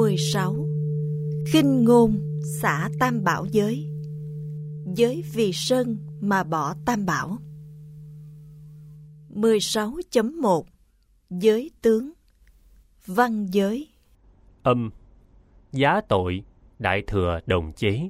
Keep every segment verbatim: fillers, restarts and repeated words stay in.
mười sáu. Khinh ngôn xả tam bảo giới. Giới vì sân mà bỏ tam bảo. mười sáu chấm một. Giới tướng. Văn giới. Âm. Giá tội, đại thừa đồng chế.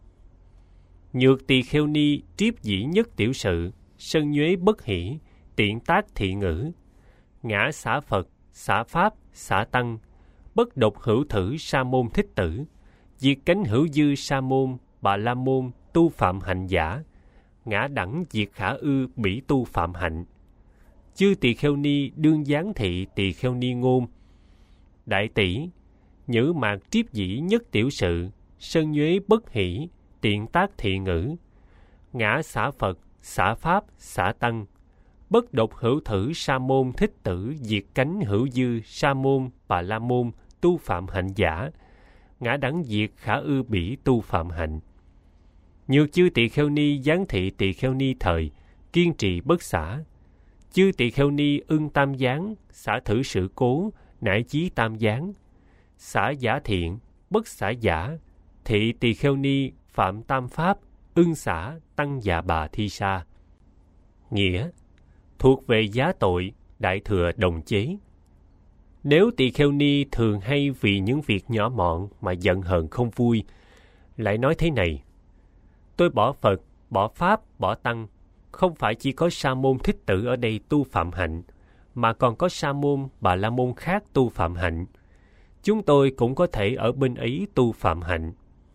Nhược tỳ kheo ni triếp dĩ nhất tiểu sự, sân nhuế bất hỷ, tiện tác thị ngữ. Ngã xả Phật, xả Pháp, xả Tăng, bất độc hữu thử sa môn thích tử, diệt cánh hữu dư sa môn, bà la môn, tu phạm hạnh giả, ngã đẳng diệt khả ư bỉ tu phạm hạnh. Chư tỳ kheo ni đương giáng thị tỳ kheo ni ngôn. Đại tỷ, nhữ mạc triếp dĩ nhất tiểu sự, sân nhuế bất hỷ, tiện tác thị ngữ. Ngã xả Phật, xả Pháp, xả Tăng, bất độc hữu thử sa môn thích tử, diệt cánh hữu dư sa môn, bà la môn, tu phạm hạnh giả, ngã đẳng diệt khả ư bỉ tu phạm hạnh. Nhược chư tỳ kheo ni giáng thị tỳ kheo ni thời, kiên trì bất xả. Chư tỳ kheo ni ưng tam giáng, xả thử sự cố, nải chí tam giáng. Xả giả thiện, bất xả giả, thị tỳ kheo ni phạm tam pháp, ưng xả tăng già bà thi sa. Nghĩa, thuộc về giá tội, đại thừa đồng chế. Nếu tỳ kheo ni thường hay vì những việc nhỏ mọn mà giận hờn không vui, lại nói thế này: tôi bỏ Phật, bỏ Pháp, bỏ Tăng, không phải chỉ có sa môn thích tử ở đây tu phạm hạnh, mà còn có sa môn, bà la môn khác tu phạm hạnh. Chúng tôi cũng có thể ở bên ấy tu phạm hạnh.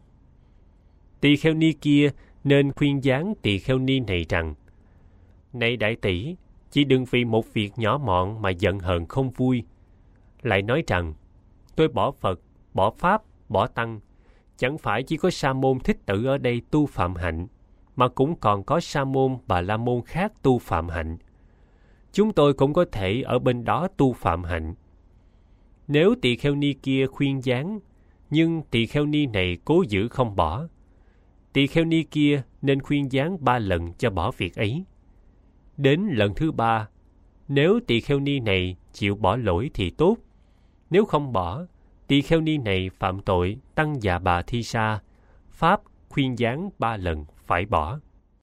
Tỳ kheo ni kia nên khuyên giáng tỳ kheo ni này rằng: này đại tỷ, chỉ đừng vì một việc nhỏ mọn mà giận hờn không vui. Lại nói rằng: tôi bỏ Phật, bỏ Pháp, bỏ Tăng, chẳng phải chỉ có sa môn thích tử ở đây tu phạm hạnh, mà cũng còn có sa môn, bà la môn khác tu phạm hạnh. Chúng tôi cũng có thể ở bên đó tu phạm hạnh. Nếu tỳ kheo ni kia khuyên giáng, nhưng tỳ kheo ni này cố giữ không bỏ, tỳ kheo ni kia nên khuyên giáng ba lần cho bỏ việc ấy. Đến lần thứ ba, nếu tỳ kheo ni này chịu bỏ lỗi thì tốt. Nếu không bỏ, tỳ kheo ni này phạm tội tăng già bà thi sa, pháp khuyên giáng ba lần phải bỏ.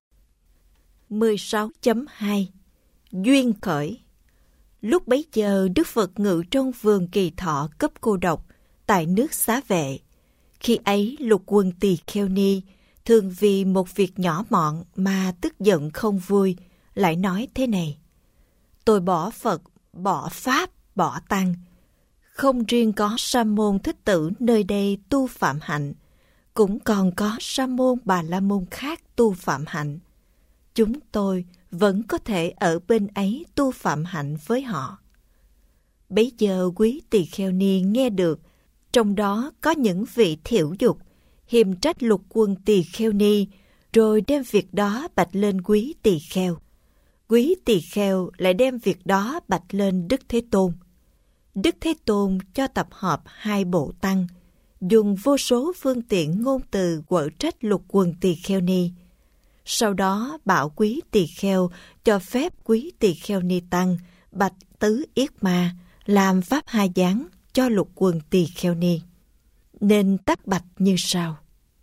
mười sáu chấm hai. Duyên khởi. Lúc bấy giờ Đức Phật ngự trong vườn Kỳ Thọ cấp cô độc tại nước Xá Vệ. Khi ấy lục quân tỳ kheo ni thường vì một việc nhỏ mọn mà tức giận không vui, lại nói thế này: tôi bỏ Phật, bỏ Pháp, bỏ Tăng. Không riêng có sa môn thích tử nơi đây tu phạm hạnh, cũng còn có sa môn bà la môn khác tu phạm hạnh. Chúng tôi vẫn có thể ở bên ấy tu phạm hạnh với họ. Bấy giờ quý tỳ kheo ni nghe được, trong đó có những vị thiểu dục, hiềm trách lục quân tỳ kheo ni, rồi đem việc đó bạch lên quý tỳ kheo. Quý tỳ kheo lại đem việc đó bạch lên Đức Thế Tôn. Đức Thế Tôn cho tập hợp hai bộ tăng, dùng vô số phương tiện ngôn từ quở trách lục quần tỳ kheo ni. Sau đó bảo quý tỳ kheo cho phép quý tỳ kheo ni tăng bạch tứ yết ma làm pháp hai giáng cho lục quần tỳ kheo ni. Nên tắc bạch như sau: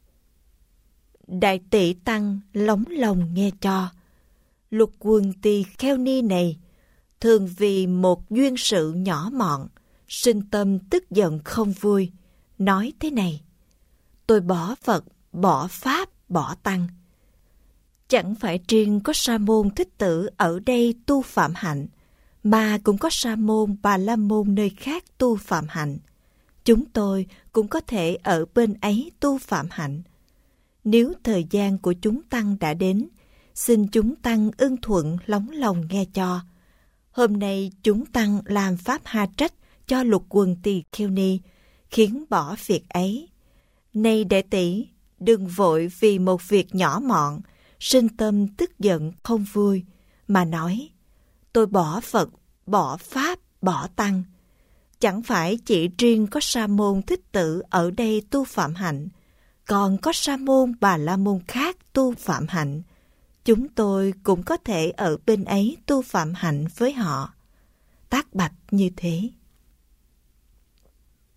đại tỷ tăng lóng lòng nghe cho. Lục quần tỳ kheo ni này thường vì một duyên sự nhỏ mọn, sinh tâm tức giận không vui, nói thế này: tôi bỏ Phật, bỏ Pháp, bỏ Tăng. Chẳng phải riêng có sa môn thích tử ở đây tu phạm hạnh, mà cũng có sa môn bà la môn nơi khác tu phạm hạnh. Chúng tôi cũng có thể ở bên ấy tu phạm hạnh. Nếu thời gian của chúng tăng đã đến, xin chúng tăng ưng thuận lóng lòng nghe cho. Hôm nay chúng tăng làm pháp ha trách cho lục quần tỳ kheo ni, khiến bỏ việc ấy. Này đệ tỷ, đừng vội vì một việc nhỏ mọn, sinh tâm tức giận không vui, mà nói: tôi bỏ Phật, bỏ Pháp, bỏ Tăng. Chẳng phải chỉ riêng có sa môn thích tử ở đây tu phạm hạnh, còn có sa môn bà la môn khác tu phạm hạnh. Chúng tôi cũng có thể ở bên ấy tu phạm hạnh với họ. Tác bạch như thế.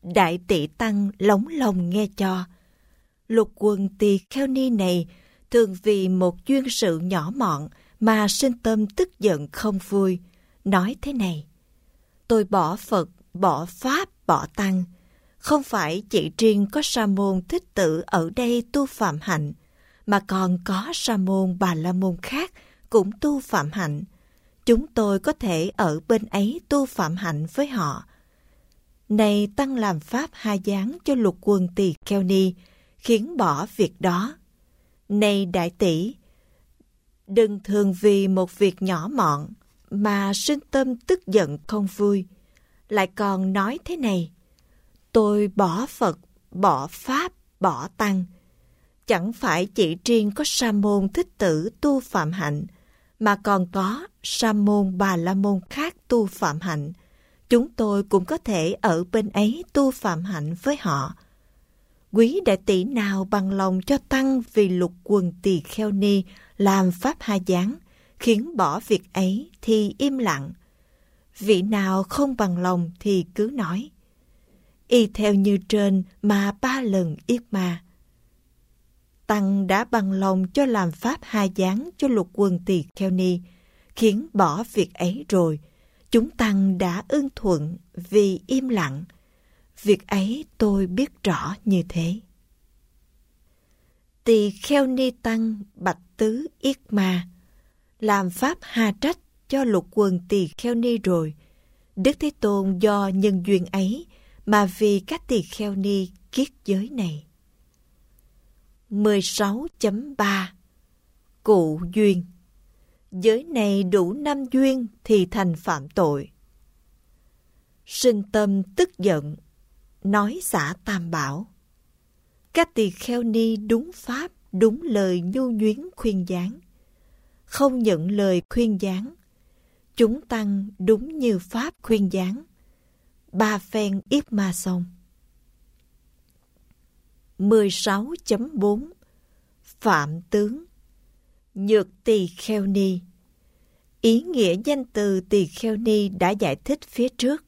Đại tỷ tăng lóng lòng nghe cho. Lục quần tỳ kheo ni này thường vì một duyên sự nhỏ mọn mà sinh tâm tức giận không vui, nói thế này: tôi bỏ Phật, bỏ Pháp, bỏ Tăng. Không phải chỉ riêng có Sa môn Thích Tử ở đây tu phạm hạnh, mà còn có Sa môn Bà La môn khác cũng tu phạm hạnh. Chúng tôi có thể ở bên ấy tu phạm hạnh với họ. Này Tăng làm pháp hai dáng cho lục quần tỳ kheo ni, khiến bỏ việc đó. Này đại tỷ, đừng thường vì một việc nhỏ mọn mà sinh tâm tức giận không vui, lại còn nói thế này: tôi bỏ Phật, bỏ Pháp, bỏ Tăng. Chẳng phải chỉ riêng có Sa môn Thích Tử tu phạm hạnh, mà còn có Sa môn Bà La môn khác tu phạm hạnh. Chúng tôi cũng có thể ở bên ấy tu phạm hạnh với họ. Quý đại tỷ nào bằng lòng cho Tăng vì lục quần tỳ kheo ni làm pháp hai dáng, khiến bỏ việc ấy thì im lặng. Vị nào không bằng lòng thì cứ nói. Y theo như trên mà ba lần yết ma. Tăng đã bằng lòng cho làm pháp hai dáng cho lục quần tỳ kheo ni, khiến bỏ việc ấy rồi. Chúng Tăng đã ưng thuận vì im lặng. Việc ấy tôi biết rõ như thế. Tỳ kheo ni Tăng bạch tứ yết ma, làm pháp hà trách cho lục quần tỳ kheo ni rồi. Đức Thế Tôn do nhân duyên ấy mà vì các tỳ kheo ni kiết giới này. mười sáu chấm ba Cụ duyên. Giới này đủ năm duyên thì thành phạm tội. Sinh tâm tức giận, nói xả tam bảo. Các tỳ kheo ni đúng pháp, đúng lời nhu nhuyến khuyên giảng. Không nhận lời khuyên giảng. Chúng Tăng đúng như pháp khuyên giảng. Ba phen yết ma xong. mười sáu chấm bốn Phạm tướng. Nhược tỳ kheo ni. Ý nghĩa danh từ tỳ kheo ni đã giải thích phía trước.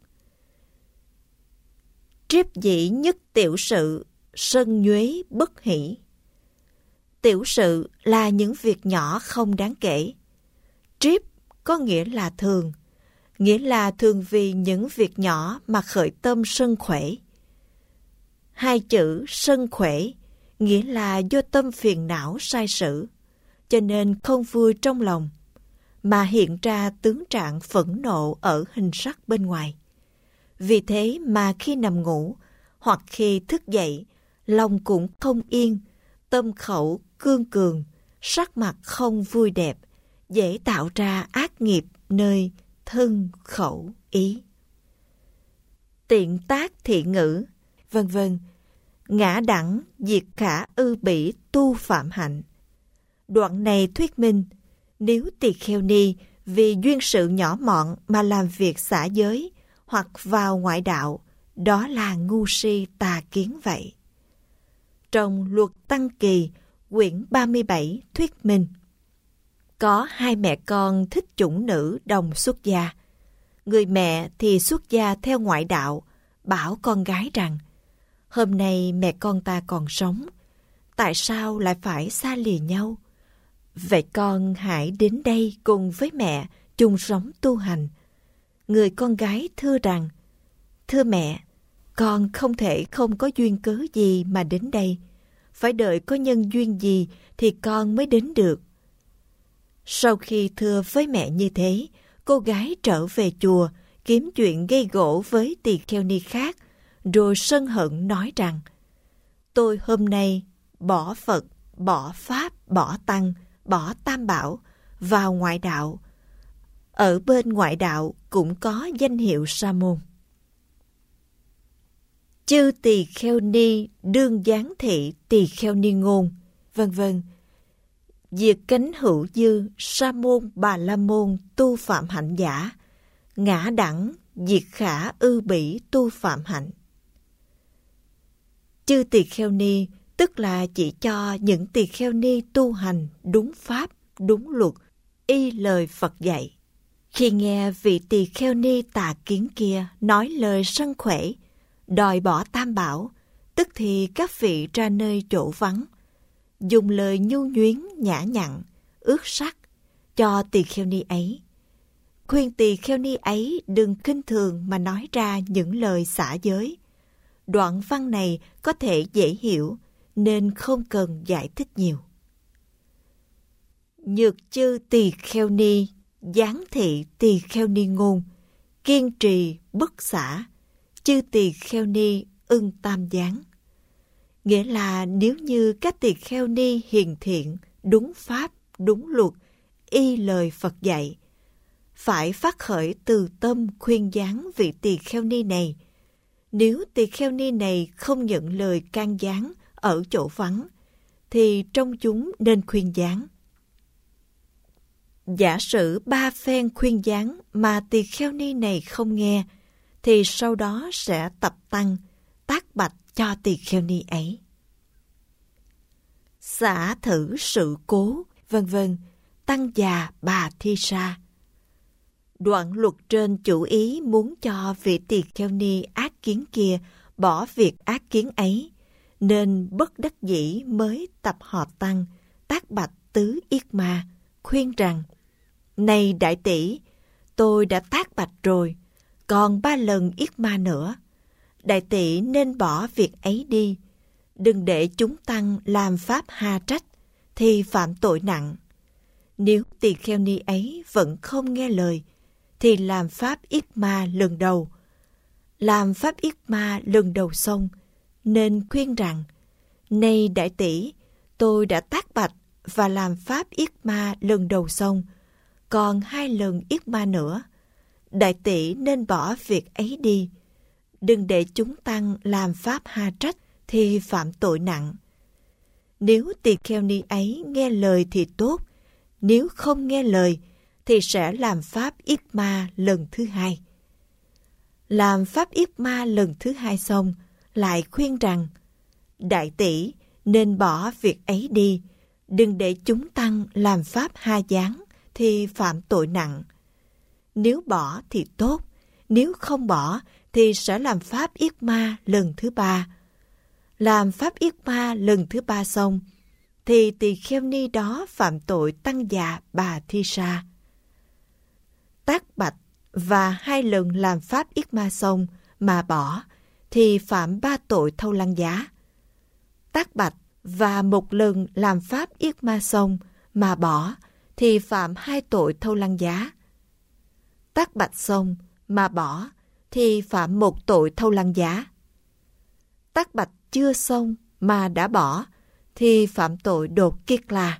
Triếp dĩ nhất tiểu sự, sân nhuế bất hỷ. Tiểu sự là những việc nhỏ không đáng kể. Triếp có nghĩa là thường, nghĩa là thường vì những việc nhỏ mà khởi tâm sân khỏe. Hai chữ sân khỏe nghĩa là do tâm phiền não sai sử, cho nên không vui trong lòng, mà hiện ra tướng trạng phẫn nộ ở hình sắc bên ngoài. Vì thế mà khi nằm ngủ hoặc khi thức dậy, lòng cũng không yên, tâm khẩu cương cường, sắc mặt không vui đẹp, dễ tạo ra ác nghiệp nơi thân, khẩu, ý. Tiện tác thị ngữ, vân vân, ngã đẳng, diệt khả ư bỉ tu phạm hạnh. Đoạn này thuyết minh, nếu tỳ kheo ni vì duyên sự nhỏ mọn mà làm việc xả giới hoặc vào ngoại đạo, đó là ngu si tà kiến vậy. Trong Luật Tăng Kỳ, quyển ba mươi bảy thuyết minh, có hai mẹ con thích chủng nữ đồng xuất gia. Người mẹ thì xuất gia theo ngoại đạo, bảo con gái rằng: hôm nay mẹ con ta còn sống, tại sao lại phải xa lìa nhau? Vậy con hãy đến đây cùng với mẹ chung sống tu hành. Người con gái thưa rằng: thưa mẹ, con không thể không có duyên cớ gì mà đến đây. Phải đợi có nhân duyên gì thì con mới đến được. Sau khi thưa với mẹ như thế, cô gái trở về chùa kiếm chuyện gây gổ với tỳ kheo ni khác, rồi sân hận nói rằng: tôi hôm nay bỏ Phật, bỏ Pháp, bỏ Tăng, bỏ Tam Bảo, vào ngoại đạo. Ở bên ngoại đạo cũng có danh hiệu sa môn. Chư tỳ kheo ni đương giáng thị tỳ kheo ni ngôn, vân vân. Diệt cánh hữu dư, sa môn Bà La môn tu phạm hạnh giả, ngã đẳng, diệt khả ư bỉ tu phạm hạnh. Chư tỳ kheo ni tức là chỉ cho những tỳ kheo ni tu hành đúng pháp, đúng luật, y lời Phật dạy. Khi nghe vị tỳ kheo ni tà kiến kia nói lời sân khỏe, đòi bỏ tam bảo, tức thì các vị ra nơi chỗ vắng, dùng lời nhu nhuyến nhã nhặn, ước sắc cho tỳ kheo ni ấy. Khuyên tỳ kheo ni ấy đừng khinh thường mà nói ra những lời xả giới. Đoạn văn này có thể dễ hiểu nên không cần giải thích nhiều. Nhược chư tỳ kheo ni, giáng thị tỳ kheo ni ngôn, kiên trì bất xả, chư tỳ kheo ni ưng tam giáng. Nghĩa là nếu như các tỳ kheo ni hiền thiện, đúng pháp, đúng luật, y lời Phật dạy, phải phát khởi từ tâm khuyên giáng vị tỳ kheo ni này. Nếu tỳ kheo ni này không nhận lời can gián ở chỗ vắng, thì trong chúng nên khuyên giáng. Giả sử ba phen khuyên giáng mà tỳ kheo ni này không nghe, thì sau đó sẽ tập tăng, tác bạch cho tỳ kheo ni ấy. Xả thử sự cố, vân vân, tăng già bà thi sa. Đoạn luật trên chủ ý muốn cho vị tỳ kheo ni ác kiến kia bỏ việc ác kiến ấy, nên bất đắc dĩ mới tập họ tăng, tác bạch tứ yết ma, khuyên rằng: Này đại tỷ, tôi đã tác bạch rồi, còn ba lần yết ma nữa. Đại tỷ nên bỏ việc ấy đi, đừng để chúng tăng làm pháp ha trách, thì phạm tội nặng. Nếu tỳ kheo ni ấy vẫn không nghe lời, thì làm pháp yết ma lần đầu. Làm pháp yết ma lần đầu xong, nên khuyên rằng: Này đại tỷ, tôi đã tác bạch và làm pháp yết ma lần đầu xong, còn hai lần yết ma nữa. Đại tỷ nên bỏ việc ấy đi, đừng để chúng tăng làm pháp ha trách, thì phạm tội nặng. Nếu tỳ kheo ni ấy nghe lời thì tốt, nếu không nghe lời thì sẽ làm pháp yết ma lần thứ hai. Làm pháp yết ma lần thứ hai xong, lại khuyên rằng: Đại tỷ nên bỏ việc ấy đi, đừng để chúng tăng làm pháp ha giáng, thì phạm tội nặng. Nếu bỏ thì tốt, nếu không bỏ thì sẽ làm pháp yết ma lần thứ ba. Làm pháp yết ma lần thứ ba xong, thì tỳ kheo ni đó phạm tội tăng già bà thi sa. Tác bạch và hai lần làm pháp yết ma xong mà bỏ, thì phạm ba tội thâu lăng giá. Tác bạch và một lần làm pháp yết ma xong mà bỏ, thì phạm hai tội thâu lăng giá. Tác bạch xong mà bỏ, thì phạm một tội thâu lăng giá. Tác bạch chưa xong mà đã bỏ, thì phạm tội đột kiết la.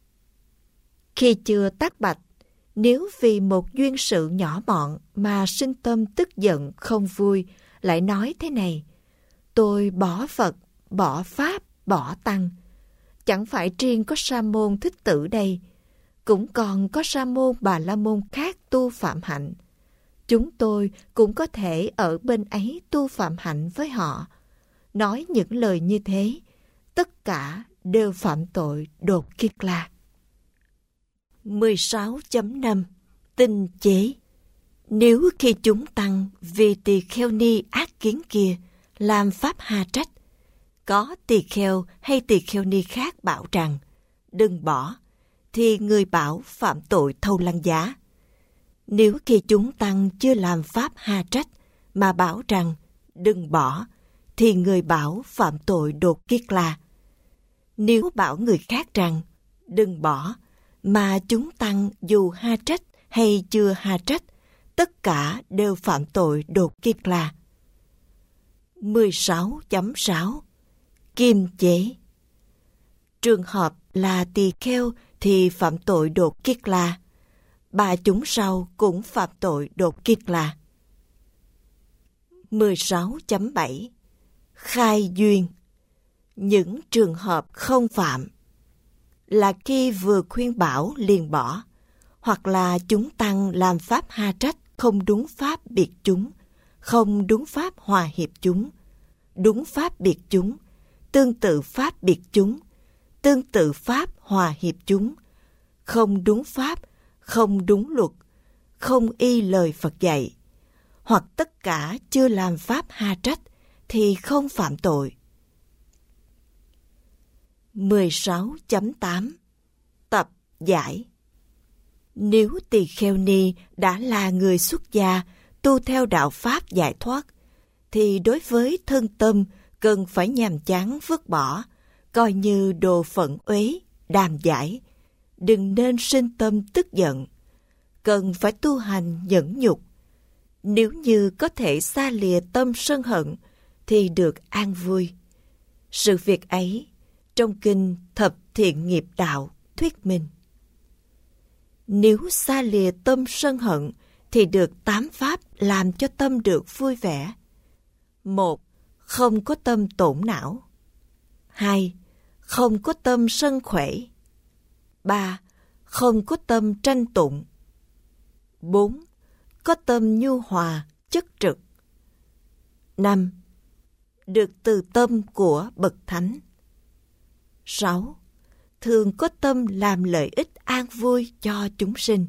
Khi chưa tác bạch, nếu vì một duyên sự nhỏ mọn mà sinh tâm tức giận không vui, lại nói thế này: Tôi bỏ Phật, bỏ Pháp, bỏ Tăng. Chẳng phải riêng có Sa môn Thích Tử đây, cũng còn có Sa môn Bà La môn khác tu phạm hạnh. Chúng tôi cũng có thể ở bên ấy tu phạm hạnh với họ. Nói những lời như thế, tất cả đều phạm tội đột kiết la. mười sáu chấm năm Tinh chế. Nếu khi chúng tăng vì tỳ kheo ni ác kiến kia làm pháp ha trách, có tỳ kheo hay tỳ kheo ni khác bảo rằng đừng bỏ, thì người bảo phạm tội thâu lăng giá. Nếu khi chúng tăng chưa làm pháp ha trách mà bảo rằng đừng bỏ, thì người bảo phạm tội đột kiết la. Nếu bảo người khác rằng đừng bỏ, mà chúng tăng dù ha trách hay chưa ha trách, tất cả đều phạm tội đột kiết la. mười sáu chấm sáu Kiềm chế. Trường hợp là tỳ kheo thì phạm tội đột kiết la. Ba chúng sau cũng phạm tội đột kiết la. mười sáu chấm bảy Khai duyên. Những trường hợp không phạm là khi vừa khuyên bảo liền bỏ, hoặc là chúng tăng làm pháp ha trách không đúng pháp biệt chúng, không đúng pháp hòa hiệp chúng, đúng pháp biệt chúng, tương tự pháp biệt chúng, tương tự pháp hòa hiệp chúng, không đúng pháp, không đúng luật, không y lời Phật dạy, hoặc tất cả chưa làm pháp ha trách, thì không phạm tội. mười sáu chấm tám Tập giải. Nếu tỳ kheo ni đã là người xuất gia tu theo đạo pháp giải thoát, thì đối với thân tâm cần phải nhàm chán vứt bỏ, coi như đồ phận uế, đàm giải. Đừng nên sinh tâm tức giận. Cần phải tu hành nhẫn nhục. Nếu như có thể xa lìa tâm sân hận, thì được an vui. Sự việc ấy trong kinh Thập Thiện Nghiệp Đạo thuyết minh. Nếu xa lìa tâm sân hận, thì được tám pháp làm cho tâm được vui vẻ. Một, không có tâm tổn não. Hai, không có tâm sân khỏe. Ba, không có tâm tranh tụng. Bốn, có tâm nhu hòa, chất trực. Năm, được từ tâm của bậc thánh. Sáu, thường có tâm làm lợi ích an vui cho chúng sinh.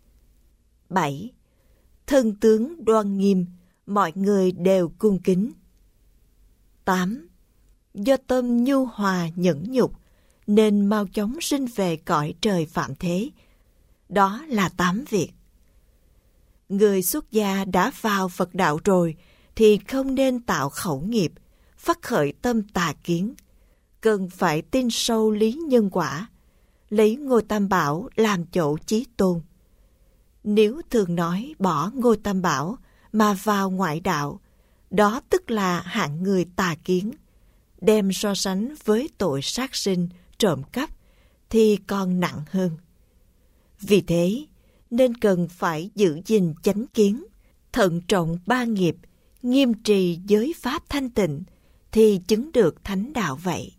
Bảy, thân tướng đoan nghiêm, mọi người đều cung kính. Tám, do tâm nhu hòa nhẫn nhục, nên mau chóng sinh về cõi trời phạm thế. Đó là tám việc. Người xuất gia đã vào Phật đạo rồi, thì không nên tạo khẩu nghiệp, phát khởi tâm tà kiến. Cần phải tin sâu lý nhân quả, lấy Ngôi Tam Bảo làm chỗ chí tôn. Nếu thường nói bỏ Ngôi Tam Bảo mà vào ngoại đạo, đó tức là hạng người tà kiến. Đem so sánh với tội sát sinh, trộm cắp thì còn nặng hơn. Vì thế nên cần phải giữ gìn chánh kiến, thận trọng ba nghiệp, nghiêm trì giới pháp thanh tịnh, thì chứng được thánh đạo vậy.